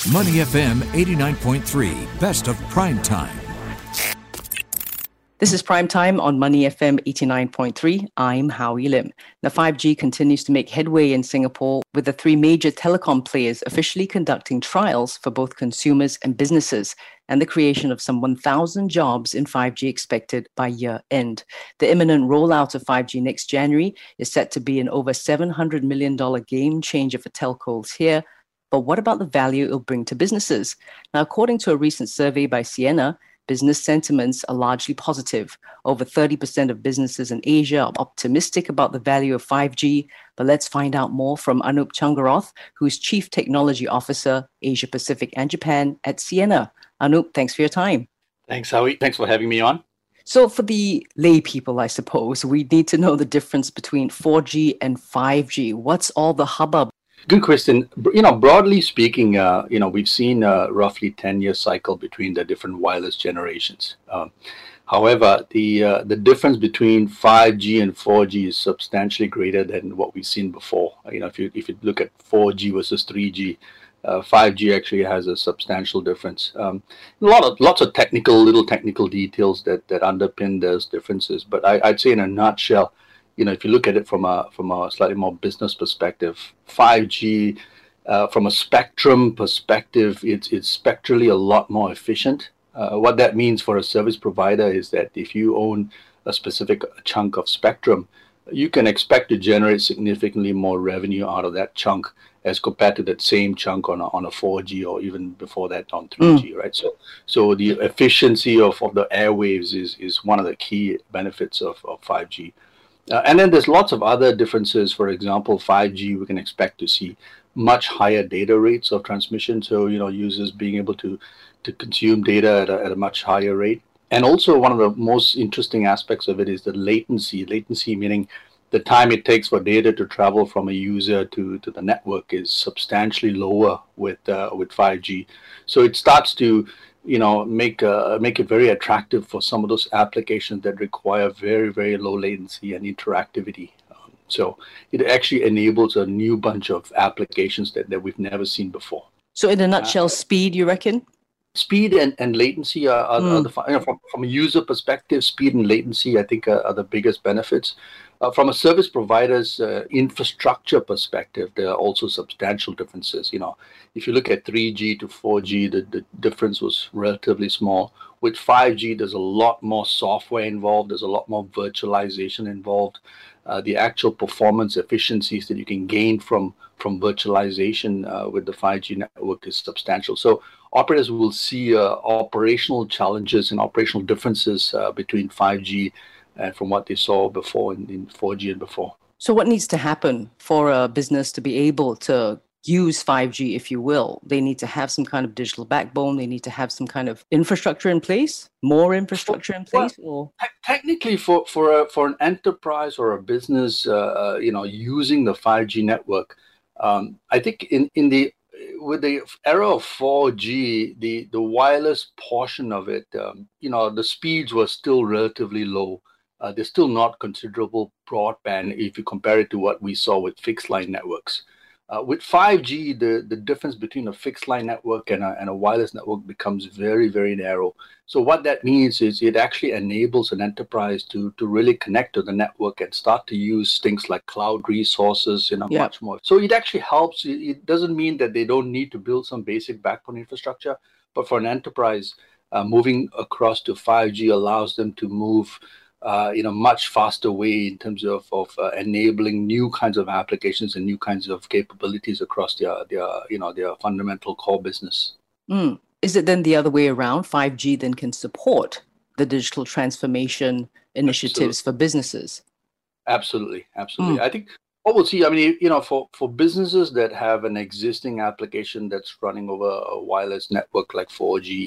Money FM 89.3, best of prime time. This is Prime Time on Money FM 89.3. I'm Howie Lim. Now, 5G continues to make headway in Singapore, with the three major telecom players officially conducting trials for both consumers and businesses, and the creation of some 1,000 jobs in 5G expected by year end. The imminent rollout of 5G next January is set to be an over $700 million game changer for telcos here. But what about the value it'll bring to businesses? Now, according to a recent survey by Siena, business sentiments are largely positive. Over 30% of businesses in Asia are optimistic about the value of 5G. But let's find out more from Anup Changaroth, who's Chief Technology Officer, Asia Pacific and Japan at Siena. Anup, thanks for your time. Thanks, Howie. Thanks for having me on. So for the lay people, I suppose, we need to know the difference between 4G and 5G. What's all the hubbub? Good question. Broadly speaking, we've seen a roughly 10-year cycle between the different wireless generations. However, the difference between 5G and 4G is substantially greater than what we've seen before. If you look at 4G versus 3G, 5G actually has a substantial difference. Lots of little technical details that underpin those differences. But I'd say in a nutshell, if you look at it from a slightly more business perspective, 5G, from a spectrum perspective, it's spectrally a lot more efficient. What that means for a service provider is that if you own a specific chunk of spectrum, you can expect to generate significantly more revenue out of that chunk as compared to that same chunk on a 4G or even before that on 3G, right? So the efficiency of the airwaves is one of the key benefits of 5G. And then there's lots of other differences. For example, 5G, we can expect to see much higher data rates of transmission. So, users being able to consume data at a much higher rate. And also one of the most interesting aspects of it is the latency. Latency meaning the time it takes for data to travel from a user to the network is substantially lower with 5G. So it starts to make it very attractive for some of those applications that require very, very low latency and interactivity. So it actually enables a new bunch of applications that we've never seen before. So in a nutshell, speed, you reckon? Speed and latency are from a user perspective, speed and latency, I think, are the biggest benefits. From a service provider's infrastructure perspective, there are also substantial differences. If you look at 3G to 4G, the difference was relatively small. With 5G, there's a lot more software involved. There's a lot more virtualization involved. The actual performance efficiencies that you can gain from virtualization with the 5G network is substantial. So operators will see operational challenges and operational differences between 5G and from what they saw before in 4G and before. So what needs to happen for a business to be able to use 5G, if you will? They need to have some kind of digital backbone. They need to have some kind of infrastructure in place, more infrastructure in place? Or technically, for an enterprise or a business, using the 5G network, I think with the era of 4G, the wireless portion of it, the speeds were still relatively low. There's still not considerable broadband if you compare it to what we saw with fixed line networks. With 5G, the difference between a fixed line network and a wireless network becomes very, very narrow. So what that means is it actually enables an enterprise to really connect to the network and start to use things like cloud resources, much more. So it actually helps. It doesn't mean that they don't need to build some basic backbone infrastructure, but for an enterprise, moving across to 5G allows them to move in a much faster way in terms of enabling new kinds of applications and new kinds of capabilities across their fundamental core business. Is it then the other way around? 5G then can support the digital transformation initiatives for businesses? Absolutely. I think what we'll see, for businesses that have an existing application that's running over a wireless network like 4G,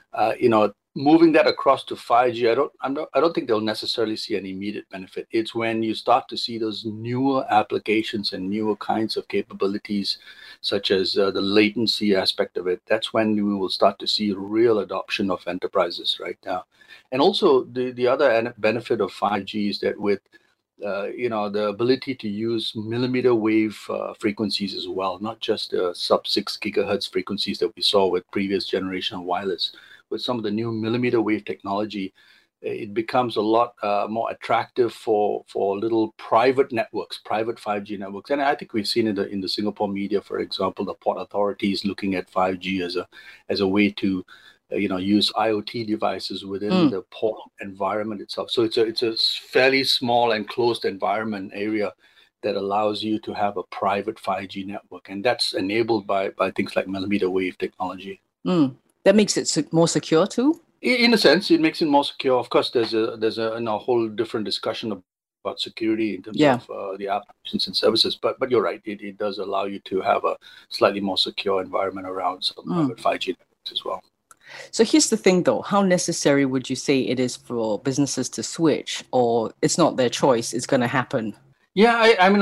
moving that across to 5G, I don't think they'll necessarily see an immediate benefit. It's when you start to see those newer applications and newer kinds of capabilities, such as the latency aspect of it. That's when we will start to see real adoption of enterprises right now. And also the other benefit of 5G is that with the ability to use millimeter wave frequencies as well, not just the sub 6 gigahertz frequencies that we saw with previous generation of wireless. With some of the new millimeter wave technology, it becomes a lot more attractive for little private networks, private 5G networks. And I think we've seen in the Singapore media, for example, the port authorities looking at 5G as a way to use IoT devices within the port environment itself. So it's a fairly small and closed environment area that allows you to have a private 5G network, and that's enabled by things like millimeter wave technology. That makes it more secure too. In a sense, it makes it more secure. Of course, there's a whole different discussion about security in terms of the applications and services. But you're right, it does allow you to have a slightly more secure environment around some private 5G networks as well. So here's the thing, though. How necessary would you say it is for businesses to switch, or it's not their choice, it's going to happen? Yeah,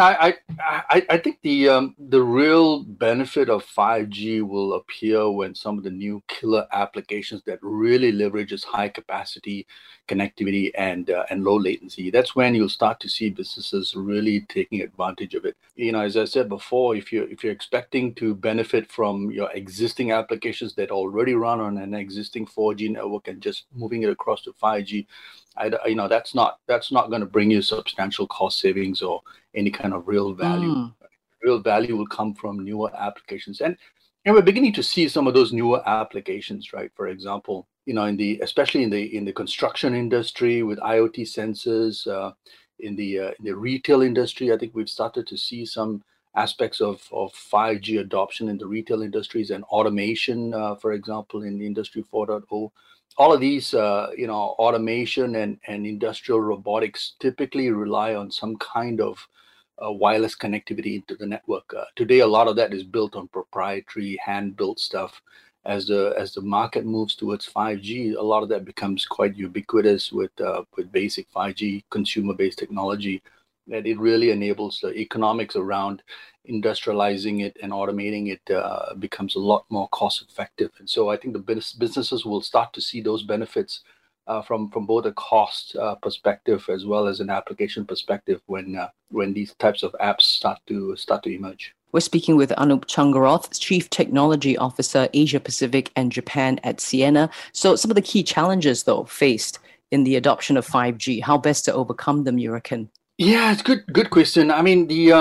I think the real benefit of 5G will appear when some of the new killer applications that really leverages high capacity connectivity and low latency. That's when you'll start to see businesses really taking advantage of it. As I said before, if you're expecting to benefit from your existing applications that already run on an existing 4G network and just moving it across to 5G, that's not going to bring you substantial cost savings or any kind of real value. Real value will come from newer applications, and we're beginning to see some of those newer applications, right? For example, especially in the construction industry with IoT sensors, in the retail industry, I think we've started to see some aspects of 5G adoption in the retail industries and automation, for example, in Industry 4.0. All of these, automation and industrial robotics typically rely on some kind of wireless connectivity into the network. Today, a lot of that is built on proprietary hand-built stuff. As the market moves towards 5G, a lot of that becomes quite ubiquitous with basic 5G consumer-based technology. That it really enables the economics around industrializing it and automating it becomes a lot more cost effective. And so I think the businesses will start to see those benefits from both a cost perspective as well as an application perspective when these types of apps start to emerge. We're speaking with Anup Changaroth, Chief Technology Officer, Asia Pacific and Japan at Ciena. So some of the key challenges, though, faced in the adoption of 5G, how best to overcome them, you reckon? Yeah, it's good question. I mean, we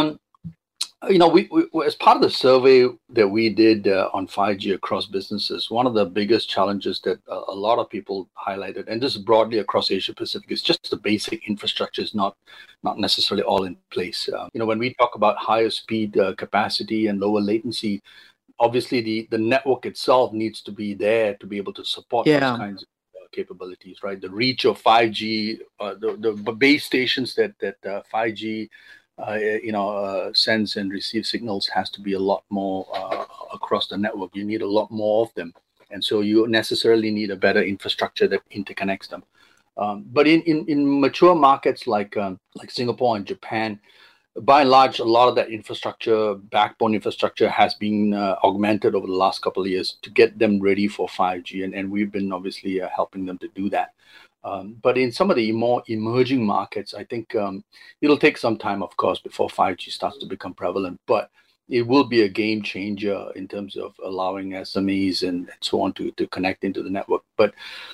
as part of the survey that we did on 5G across businesses, one of the biggest challenges that a lot of people highlighted, and this is broadly across Asia Pacific, is just the basic infrastructure is not necessarily all in place. When we talk about higher speed capacity and lower latency, obviously the network itself needs to be there to be able to support those kinds of capabilities, right? The reach of 5G, the base stations that 5G sends and receives signals has to be a lot more across the network. You need a lot more of them, and so you necessarily need a better infrastructure that interconnects them. But in mature markets like Singapore and Japan, by and large, a lot of that infrastructure, backbone infrastructure, has been augmented over the last couple of years to get them ready for 5G, and we've been obviously helping them to do that. But in some of the more emerging markets, I think it'll take some time, of course, before 5G starts to become prevalent. But it will be a game changer in terms of allowing SMEs and so on to connect into the network. But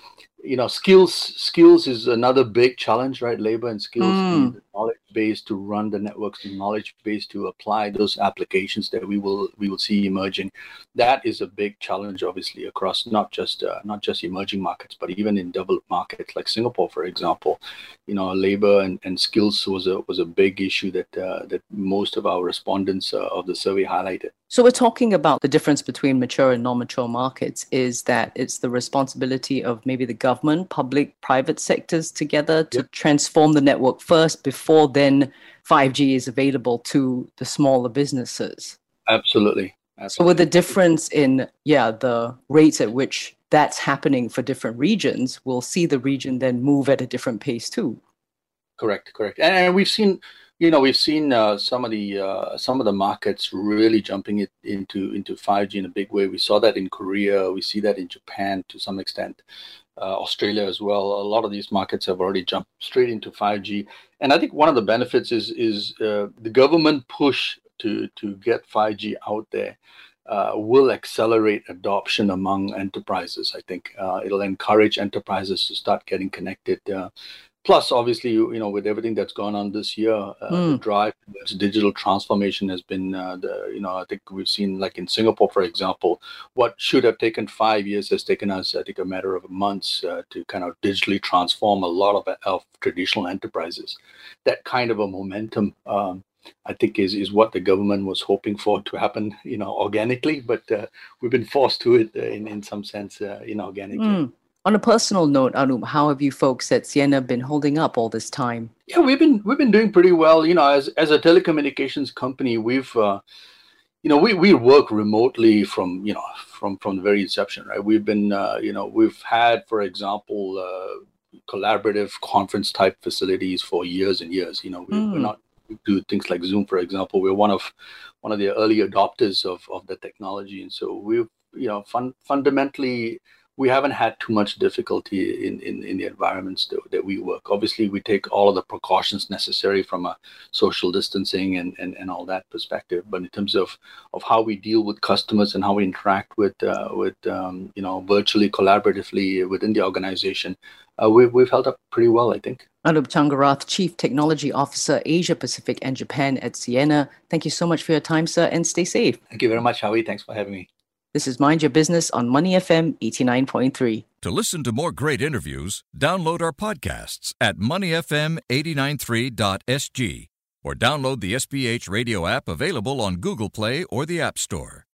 skills is another big challenge, right? Labor and skills, the knowledge base to run the networks, the knowledge base to apply those applications that we will see emerging. That is a big challenge, obviously, across not just emerging markets, but even in developed markets like Singapore, for example. Labor and skills was a big issue that most of our respondents of the survey highlighted. So we're talking about the difference between mature and non-mature markets is that it's the responsibility of maybe the government, public, private sectors together to transform the network first before then 5G is available to the smaller businesses. Absolutely. So with the difference in, the rates at which that's happening for different regions, we'll see the region then move at a different pace too. Correct. And we've seen some of the markets really jumping into 5G in a big way. We saw that in Korea. We see that in Japan to some extent. Australia as well. A lot of these markets have already jumped straight into 5G. And I think one of the benefits is the government push to get 5G out there will accelerate adoption among enterprises. I think it'll encourage enterprises to start getting connected. Plus, obviously, with everything that's gone on this year, the drive towards digital transformation has been, I think we've seen, like in Singapore, for example, what should have taken 5 years has taken us, I think, a matter of months to kind of digitally transform a lot of traditional enterprises. That kind of a momentum, I think, is what the government was hoping for to happen, organically, but we've been forced to it in some sense, inorganically. On a personal note, Anup, how have you folks at Ciena been holding up all this time? Yeah, we've been doing pretty well. As a telecommunications company, we've we work remotely from the very inception, right? We've been we've had, for example, collaborative conference type facilities for years and years. We're not do things like Zoom, for example. We're one of the early adopters of the technology, and so we've fundamentally. We haven't had too much difficulty in the environments that we work. Obviously, we take all of the precautions necessary from a social distancing and all that perspective. But in terms of how we deal with customers and how we interact with virtually, collaboratively within the organization, we've held up pretty well, I think. Anup Changarath, Chief Technology Officer, Asia Pacific and Japan at Ciena. Thank you so much for your time, sir, and stay safe. Thank you very much, Howie. Thanks for having me. This is Mind Your Business on Money FM 89.3. To listen to more great interviews, download our podcasts at moneyfm893.sg or download the SPH radio app available on Google Play or the App Store.